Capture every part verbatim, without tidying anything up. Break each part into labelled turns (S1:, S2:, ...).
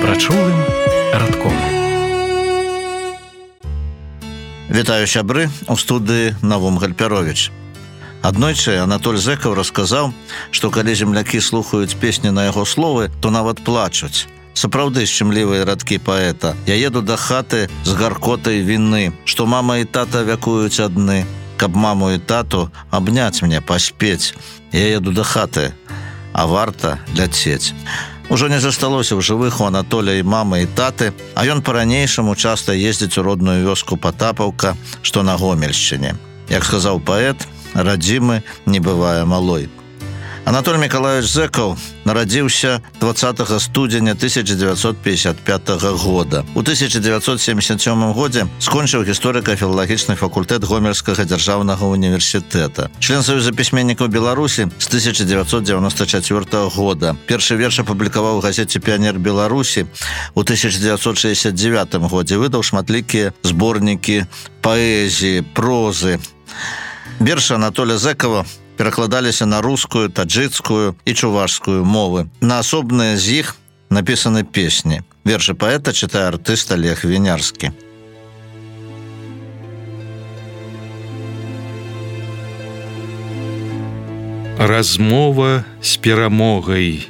S1: прачулым радком.
S2: Вітаю сябры, у студыі Навум Гальпяровіч. Аднойчы Анатоль Зэкаў расказаў, што калі землякі слухаюць песні на яго словы, то нават плачуць. Сапраўды шчымлівыя радкі паэта. Я еду да хаты з гаркотай віны, што мама і тата вякуюць адны. Каб маму і тату абняць мне, паспець. Я еду да хаты, а варта ляцець. Ужо не засталося ў жывых у Анатоля і мамы, і таты, а ён па-ранейшаму часта ездзіць у родную вёску Патапаўка, што на Гомельшчыне. Як сказаў паэт, радзімы не бывае малой. Анатоль Мікалаевич Зэкаў нарадзіўся дваццатага студзеня тысяча дзевяцьсот пятьдесят пятага года. У тысяча дзевяцьсот семьдесят сёмым годзе скончыў гісторыка-філалагічны факультэт Гомельскага дзяржаўнага універсітэта. Член Саюза пісьменнікаў Беларусі з тысяча дзевяцьсот дзевяноста чацвёртага года. Першы верш апублікаваў у газеце «Піянер Беларусі». У тысяча дзевяцьсот шэсцьдзясят дзевятым годзе выдаў шматлікія зборнікі паэзіі, прозы. Вершы Анатоля Зэкава перакладаліся на рускую, таджыцкую і чувашскую мовы. На асобныя з іх напісаны песні. Вершы паэта чытае артыст Олег Вінярскі.
S3: Размова з перамогай.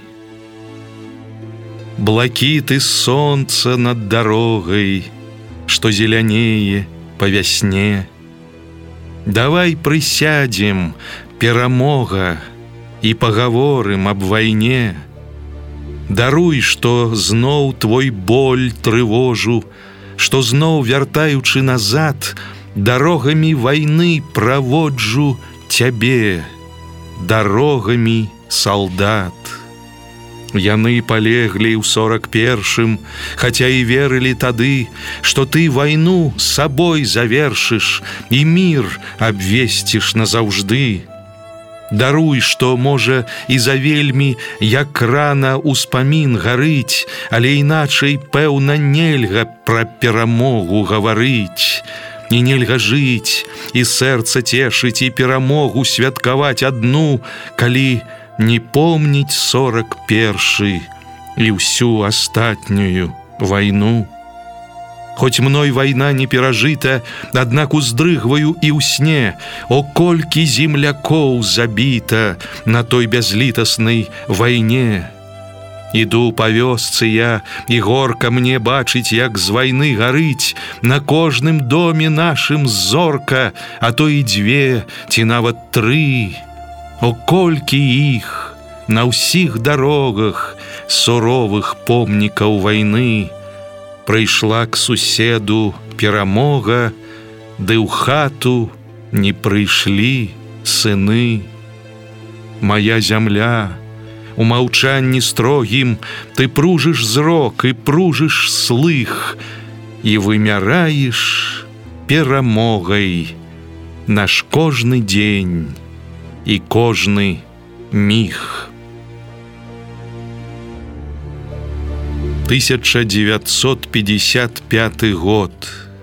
S3: Блакіты сонца над дарогай, што зелянее па вясне. Давай прысядзем, перамога, і пагаворым аб вайне. Даруй, што зноў твой боль трывожу, што зноў, вяртаючы назад, дарогамі вайны праводжу цябе, дарогамі салдат. Яны палеглі ў сорак першым, хаця і верылі тады, што ты вайну сабой завершыш і мір абвесціш назаўжды. Даруй, што, можа, і завельмі, як рана ўспамін гарыць, але іначай, пэўна, нельга пра перамогу гаварыць. І нельга жыць, і сэрца цешыць, і перамогу святкаваць адну, калі не помніць сорак першы і ўсю астатнюю вайну. Хоць мной вайна не перажыта, аднак уздрыгваю і ў сне, о, колькі землякоў забіта на той бязлітаснай вайне. Іду па вёсцы я, і горка мне бачыць, як з вайны гарыць на кожным доме нашым зорка, а то і дзве, ці нават тры. О, колькі іх на ўсіх дарогах суровых помнікаў вайны. Прыйшла к суседу перамога, ды ў хату не прыйшлі сыны. Мая зямля, у маўчанні строгім ты пружыш зрок і пружыш слых і вымяраеш перамогай наш кожны дзень і кожны міг. тысяча девятьсот пятьдесят пятый год.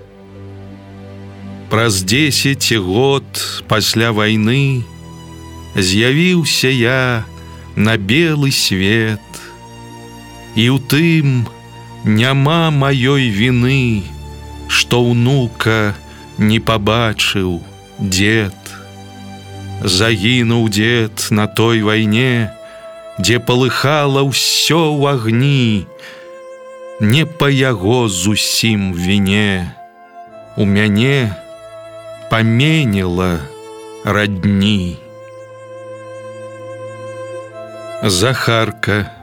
S3: Праз дзесяць год пасля вайны з'явіўся я на белы свет, і ў тым няма маёй віны, што ўнука не пабачыў дзед. Загінуў дзед на той вайне, дзе палыхала ўсё ў агні. Не па яго зусім віне, у мяне паменіла радні. Захарка.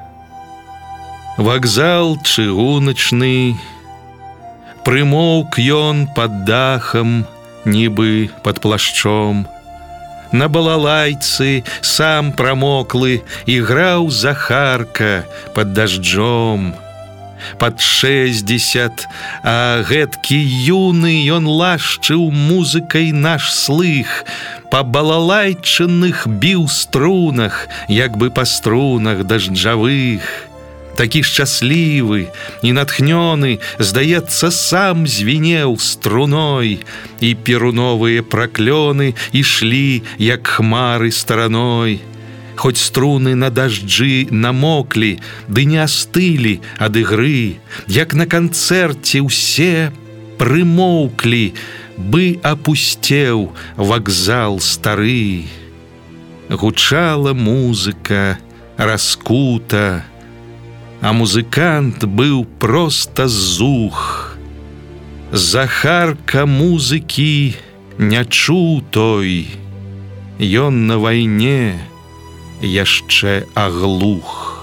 S3: Вакзал чыгуначны, прымоўк ён пад дахам, нібы пад плашчом. На балалайцы сам прамоклы іграў Захарка пад дажджом. Пад шэсцьдзесят, а гэткі юны ён лашчыў музыкай наш слых, па балалайчыных біў струнах, як бы па струнах дажджавых. Такі шчаслівы і натхнёны, здаецца, сам звінеў струной, і перуновыя праклёны ішлі, як хмары стараной. Хоць струны на дажджы намоклі, ды не астылі ад ігры, як на канцэрце ўсе прымоўклі, бы апусцеў вакзал стары. Гучала музыка раскута, а музыкант быў проста зух. Захарка музыкі не чуў той, ён на вайне яшчэ аглух.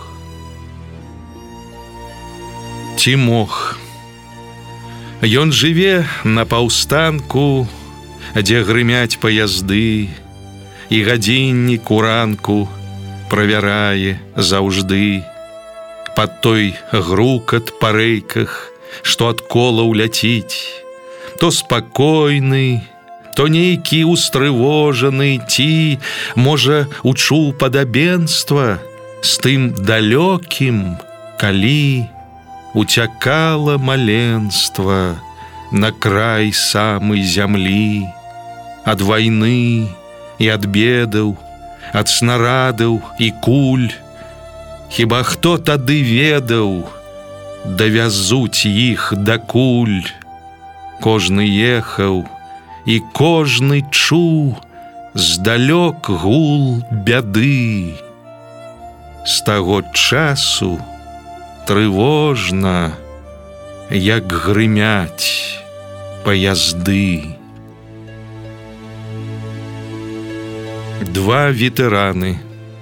S3: Ці мог? Ён жыве на паўстанку, дзе грымяць паязды, і гадзіннік уранку правярае заўжды. Пад той грукат па рэйках, што ад колаў ляціць, то спакойны, то нейкі устрывожаны, ці, можа, учуў падабенства з тым далёкім, калі уцякала маленства на край самай зямлі, ад вайны і ад бедаў, ад снарадаў і куль. Хіба хто тады ведаў, давязуць іх дакуль? Кожны ехаў, і кожны чуў здалёк гул бяды. З таго часу трывожна, як грымяць паязды. Два ветэраны.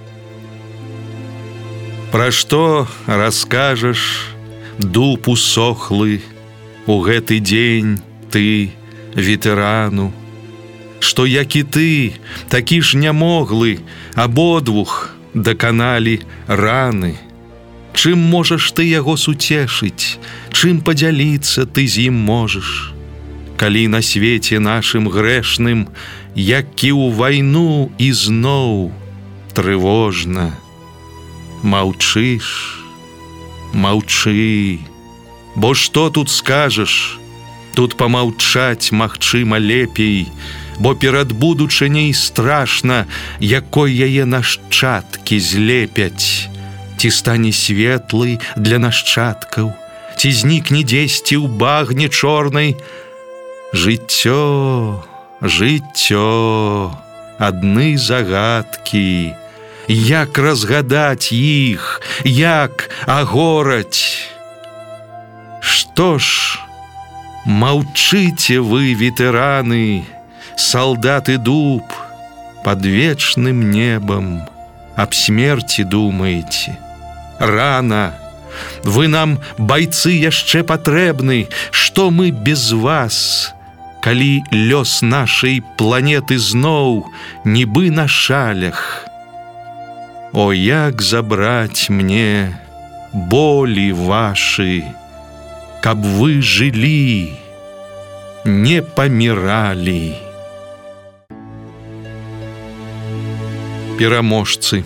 S3: Пра што раскажаш, дуб усохлы, у гэты дзень ты ветэрану, што як і ты, такі ж нямоглы, абодвух даканалі раны. Чым можаш ты яго суцешыць, чым падзяліцца ты з ім можаш, калі на свеце нашым грэшным, як і ў вайну ізноў трывожна. Маўчыш, маўчы, бо што тут скажаш? Тут памаўчаць, магчыма, лепей, бо перад будучыняй страшна, якой яе нашчадкі злепяць. Ці стане светлай для нашчадкаў, ці знікне дзесьці ў багне чорнай. Жыццё, жыццё, адны загадкі. Як разгадаць іх, як агораць? Што ж, маўчыце вы, ветэраны, салдаты дуб, пад вечным небам аб смерці думаеце. Рана, вы нам, байцы, яшчэ патрэбны, што мы без вас, калі лёс нашай планеты зноў нібы на шалях. О, як забраць мне болі вашы, каб вы жылі, не паміралі. Пераможцы.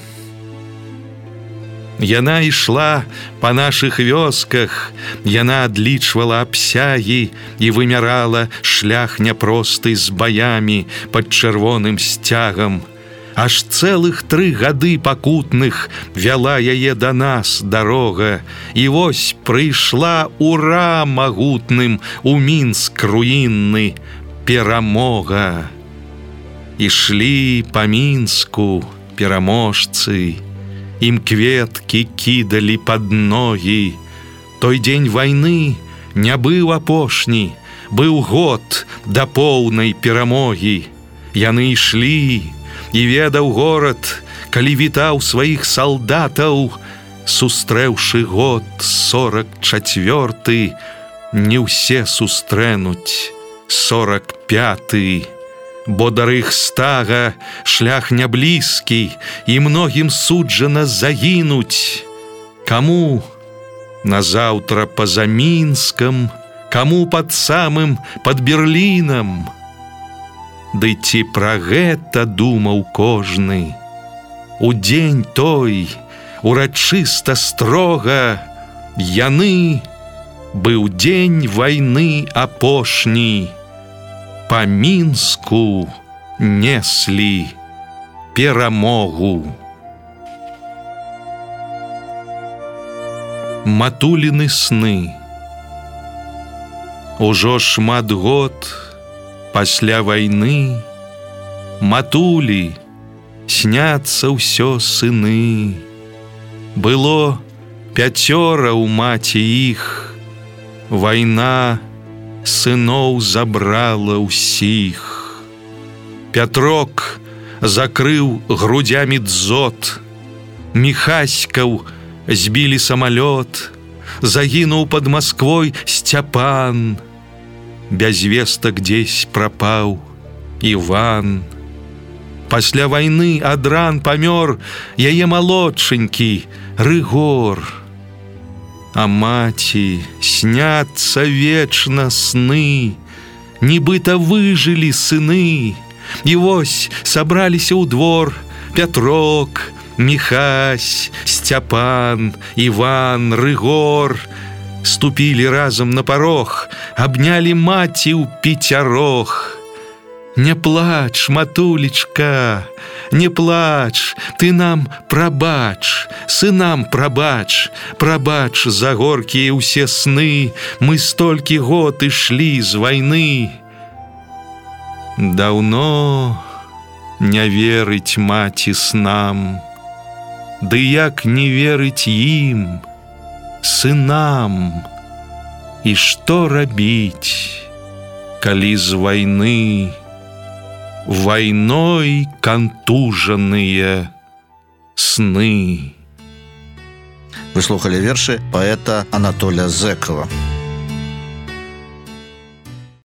S3: Яна ішла па нашых вёсках, яна адлічвала абсягі і вымярала шлях няпросты з баямі пад чырвоным сцягам. Аж цэлых тры гады пакутных вяла яе да нас дарога, і вось прыйшла ура магутным у Мінск руінны перамога. Ішлі па Мінску пераможцы, ім кветкі кідалі пад ногі. Той дзень вайны не быў апошні, быў год да поўнай перамогі. Яны ішлі, і ведаў горад, калі вітаў сваіх салдатаў, сустрэўшы год сорак чацвёрты, не ўсе сустрэнуць сорак пяты, бо да Рэйхстага шлях няблізкі, і многім суджана загінуць. Каму назаўтра па-за Мінскам, каму пад самым пад Берлінам. Ды ці пра гэта думаў кожны? У дзень той, урачыста строга, яны, быў дзень вайны апошні, па Мінску неслі перамогу. матуліны сны. Ужо шмат год пасля вайны матулі сняцца ўсё сыны. Было пяцёра ў маці іх, вайна сыноў забрала ўсіх. Пятрок закрыў грудзямі дзот, Міхаськаў збілі самалёт, загінуў пад Масквой Сцяпан, без вестак дзесь прапаў Іван. Пасля вайны ад ран памёр яе малодшенькі Рыгор. А маці сняцца вечна сны, нібыта выжылі сыны. І вось сабраліся ў двор Пятрок, Міхась, Сцяпан, Іван, Рыгор. Ступілі разам на парог, абнялі маці ў пяцярох. Не плач, матулечка, не плач, ты нам прабач, сынам прабач, прабач за горкія ўсе сны, мы столькі год ішлі з вайны. Даўно не верыць маці снам, ды як не верыць ім, сынам. І што рабіць, калі з вайны вайной кантужаныя сны?
S2: Вы слухали вершы паэта Анатолія Зэкава.